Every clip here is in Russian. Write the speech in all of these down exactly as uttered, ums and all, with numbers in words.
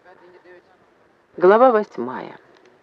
Глава восьмая.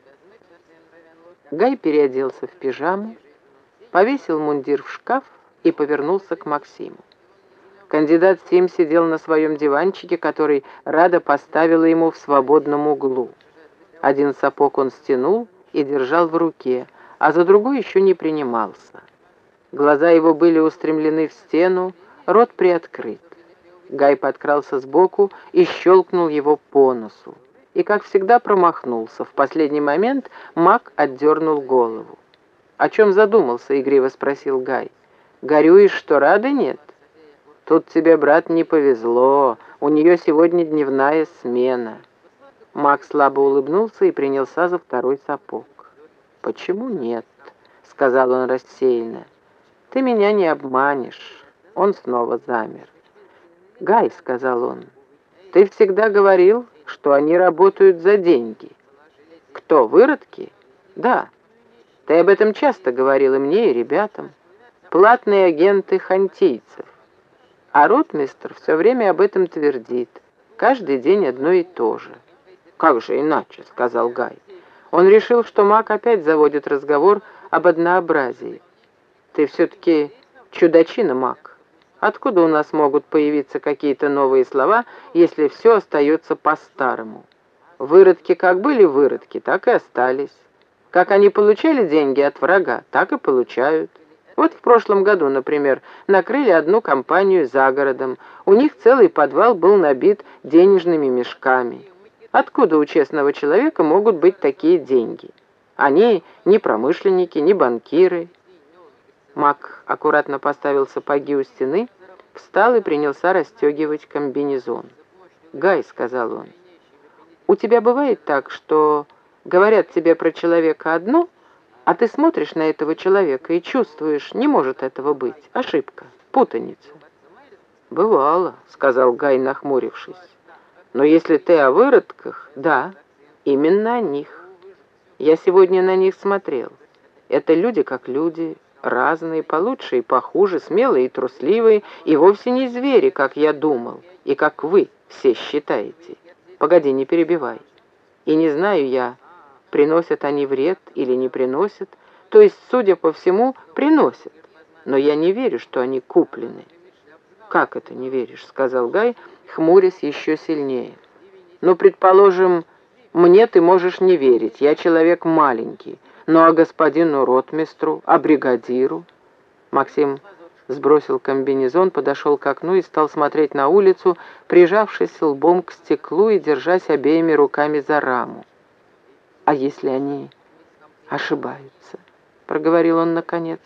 Гай переоделся в пижаму, повесил мундир в шкаф и повернулся к Максиму. Кандидат Сим сидел на своем диванчике, который Рада поставила ему в свободном углу. Один сапог он стянул и держал в руке, а за другой еще не принимался. Глаза его были устремлены в стену, рот приоткрыт. Гай подкрался сбоку и щелкнул его по носу. И, как всегда, промахнулся. В последний момент Мак отдернул голову. «О чем задумался?» — игриво спросил Гай. «Горюешь, что Рады нет?» «Тут тебе, брат, не повезло. У нее сегодня дневная смена». Мак слабо улыбнулся и принялся за второй сапог. «Почему нет?» — сказал он рассеянно. «Ты меня не обманешь». Он снова замер. «Гай», — сказал он, — «ты всегда говорил, что они работают за деньги». «Кто, выродки?» «Да. Ты об этом часто говорил и мне, и ребятам. Платные агенты хантийцев. А ротмистр все время об этом твердит. Каждый день одно и то же». «Как же иначе?» — сказал Гай. Он решил, что Мак опять заводит разговор об однообразии. «Ты все-таки чудачина, Мак. Откуда у нас могут появиться какие-то новые слова, если все остается по-старому? Выродки как были выродки, так и остались. Как они получали деньги от врага, так и получают. Вот в прошлом году, например, накрыли одну компанию за городом. У них целый подвал был набит денежными мешками. Откуда у честного человека могут быть такие деньги? Они не промышленники, не банкиры». Мак аккуратно поставил сапоги у стены, встал и принялся расстегивать комбинезон. «Гай», — сказал он, — «у тебя бывает так, что говорят тебе про человека одно, а ты смотришь на этого человека и чувствуешь, не может этого быть, ошибка, путаница?» «Бывало», — сказал Гай, нахмурившись. «Но если ты о выродках, да, именно о них. Я сегодня на них смотрел. Это люди как люди, разные, получше и похуже, смелые и трусливые, и вовсе не звери, как я думал, и как вы все считаете. Погоди, не перебивай. И не знаю я, приносят они вред или не приносят, то есть, судя по всему, приносят, но я не верю, что они куплены». «Как это не веришь?» — сказал Гай, хмурясь еще сильнее. «Ну, предположим, мне ты можешь не верить, я человек маленький. Ну а господину ротмистру, а бригадиру?» Максим сбросил комбинезон, подошел к окну и стал смотреть на улицу, прижавшись лбом к стеклу и держась обеими руками за раму. «А если они ошибаются?» — проговорил он наконец.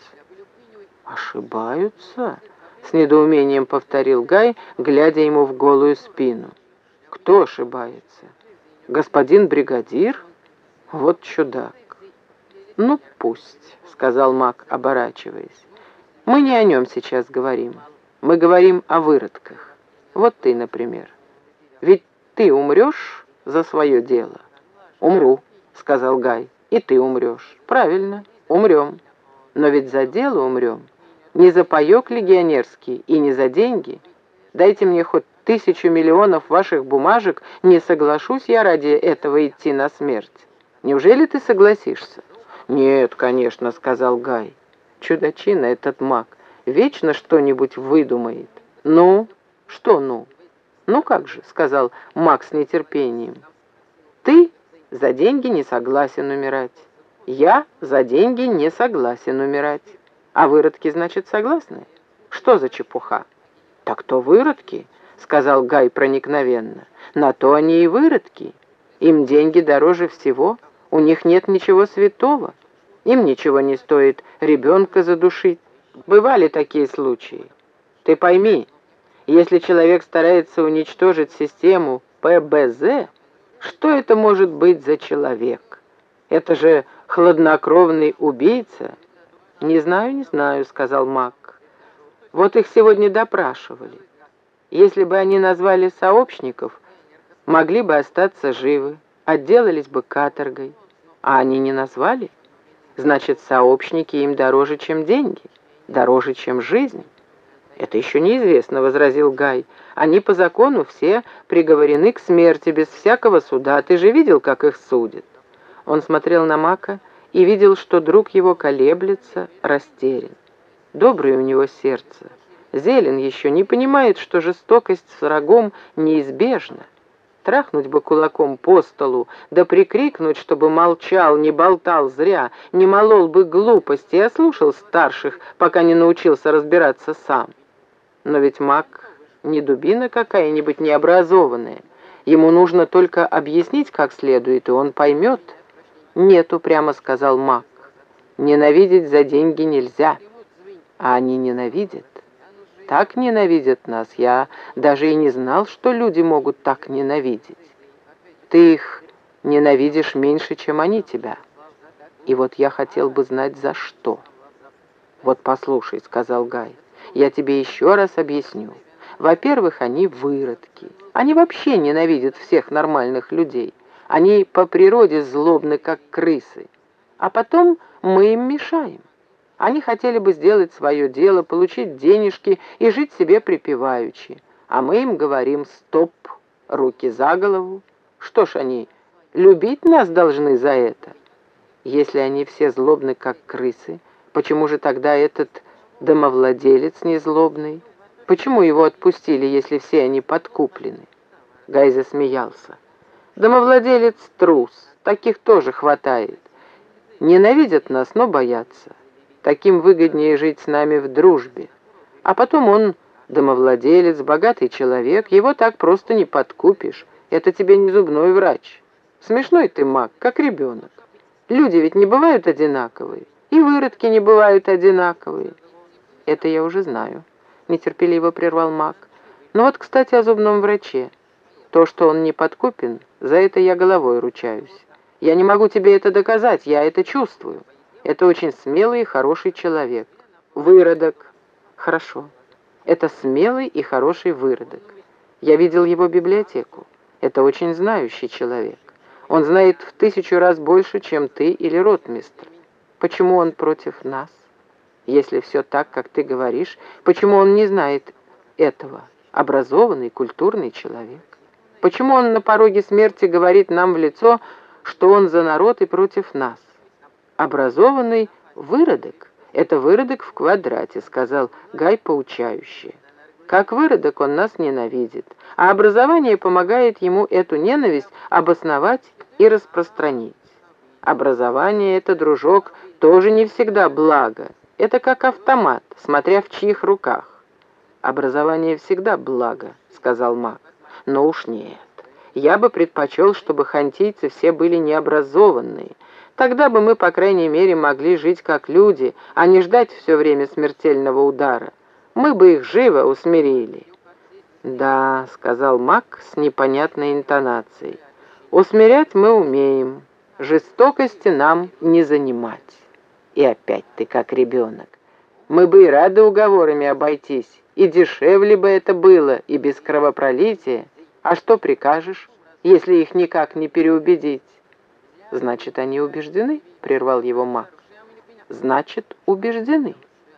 «Ошибаются?» — с недоумением повторил Гай, глядя ему в голую спину. «Кто ошибается? Господин бригадир? Вот чудак». «Ну, пусть», — сказал Мак, оборачиваясь. «Мы не о нем сейчас говорим. Мы говорим о выродках. Вот ты, например. Ведь ты умрешь за свое дело?» «Умру», — сказал Гай. «И ты умрешь». «Правильно, умрем. Но ведь за дело умрем. Не за паёк легионерский и не за деньги. Дайте мне хоть тысячу миллионов ваших бумажек, не соглашусь я ради этого идти на смерть. Неужели ты согласишься?» «Нет, конечно», — сказал Гай. «Чудачина этот Мак. Вечно что-нибудь выдумает». «Ну? Что «ну»?» «Ну как же», — сказал Мак с нетерпением. «Ты за деньги не согласен умирать. Я за деньги не согласен умирать. А выродки, значит, согласны? Что за чепуха?» «Так то выродки», — сказал Гай проникновенно. «На то они и выродки. Им деньги дороже всего. У них нет ничего святого. Им ничего не стоит ребенка задушить. Бывали такие случаи. Ты пойми, если человек старается уничтожить систему Пэ Бэ Зэ, что это может быть за человек? Это же хладнокровный убийца». «Не знаю, не знаю», — сказал Мак. «Вот их сегодня допрашивали. Если бы они назвали сообщников, могли бы остаться живы, отделались бы каторгой. А они не назвали? Значит, сообщники им дороже, чем деньги, дороже, чем жизнь. «Это еще неизвестно», — возразил Гай. «Они по закону все приговорены к смерти без всякого суда. Ты же видел, как их судят?» Он смотрел на Мака и видел, что друг его колеблется, растерян. Доброе у него сердце. Зелен еще не понимает, что жестокость с врагом неизбежна. Трахнуть бы кулаком по столу, да прикрикнуть, чтобы молчал, не болтал зря, не молол бы глупости, а слушал старших, пока не научился разбираться сам. Но ведь Мак не дубина какая-нибудь необразованная. Ему нужно только объяснить как следует, и он поймет. «Нету», — прямо сказал Мак. «Ненавидеть за деньги нельзя». А они ненавидят. Так ненавидят нас. Я даже и не знал, что люди могут так ненавидеть. Ты их ненавидишь меньше, чем они тебя. И вот я хотел бы знать, за что. «Вот послушай», — сказал Гай, — «я тебе еще раз объясню. Во-первых, они выродки. Они вообще ненавидят всех нормальных людей. Они по природе злобны, как крысы. А потом мы им мешаем. Они хотели бы сделать свое дело, получить денежки и жить себе припеваючи. А мы им говорим: стоп, руки за голову. Что ж они, любить нас должны за это? Если они все злобны, как крысы, почему же тогда этот домовладелец не злобный? Почему его отпустили, если все они подкуплены?» Гай засмеялся. «Домовладелец трус, таких тоже хватает. Ненавидят нас, но боятся. Таким выгоднее жить с нами в дружбе. А потом он домовладелец, богатый человек, его так просто не подкупишь. Это тебе не зубной врач. Смешной ты, Мак, как ребенок. Люди ведь не бывают одинаковые, и выродки не бывают одинаковые». «Это я уже знаю», — нетерпеливо прервал Мак. «Ну вот, кстати, о зубном враче. То, что он не подкупен, за это я головой ручаюсь. Я не могу тебе это доказать, я это чувствую. Это очень смелый и хороший человек. Выродок. Хорошо. Это смелый и хороший выродок. Я видел его библиотеку. Это очень знающий человек. Он знает в тысячу раз больше, чем ты или ротмистр. Почему он против нас? Если все так, как ты говоришь, почему он не знает этого? Образованный, культурный человек. Почему он на пороге смерти говорит нам в лицо, что он за народ и против нас? Образованный выродок — это выродок в квадрате, сказал Гай поучающе. Как выродок он нас ненавидит, а образование помогает ему эту ненависть обосновать и распространить. Образование — это, дружок, тоже не всегда благо. Это как автомат, смотря в чьих руках. «Образование всегда благо», — сказал Мак. «Но уж нет. Я бы предпочел, чтобы хантийцы все были необразованные. Тогда бы мы, по крайней мере, могли жить как люди, а не ждать все время смертельного удара. Мы бы их живо усмирили». «Да», — сказал Мак с непонятной интонацией, — «усмирять мы умеем, жестокости нам не занимать». И опять ты как ребенок. Мы бы и рады уговорами обойтись, и дешевле бы это было, и без кровопролития. А что прикажешь, если их никак не переубедить?» «Значит, они убеждены?» — прервал его Мак. «Значит, убеждены.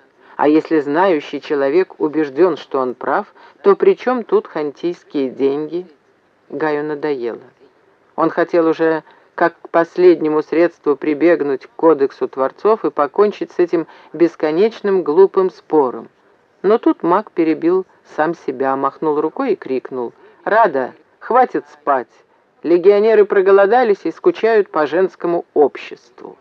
А если знающий человек убежден, что он прав, то при чем тут хантийские деньги?» Гаю надоело. Он хотел уже как к последнему средству прибегнуть к кодексу творцов и покончить с этим бесконечным глупым спором. Но тут Мак перебил сам себя, махнул рукой и крикнул: «Рада, хватит спать! Легионеры проголодались и скучают по женскому обществу».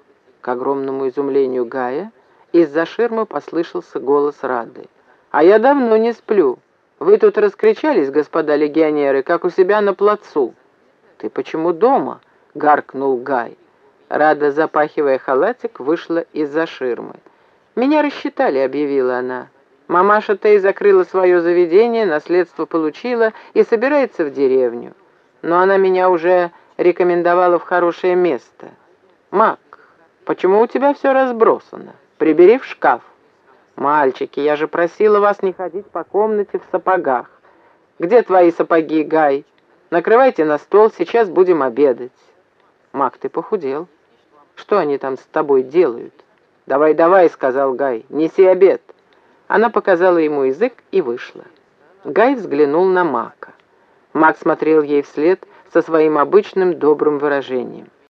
К огромному изумлению Гая из-за ширмы послышался голос Рады: «А я давно не сплю. Вы тут раскричались, господа легионеры, как у себя на плацу». «Ты почему дома?» — гаркнул Гай. Рада, запахивая халатик, вышла из-за ширмы. «Меня рассчитали», — объявила она. «Мамаша-то и закрыла свое заведение, наследство получила и собирается в деревню. Но она меня уже рекомендовала в хорошее место. Мак, почему у тебя все разбросано? Прибери в шкаф». «Мальчики, я же просила вас не ходить по комнате в сапогах. Где твои сапоги, Гай? Накрывайте на стол, сейчас будем обедать». «Мак, ты похудел. Что они там с тобой делают?» «Давай, давай», — сказал Гай, — «неси обед». Она показала ему язык и вышла. Гай взглянул на Мака. Мак смотрел ей вслед со своим обычным добрым выражением.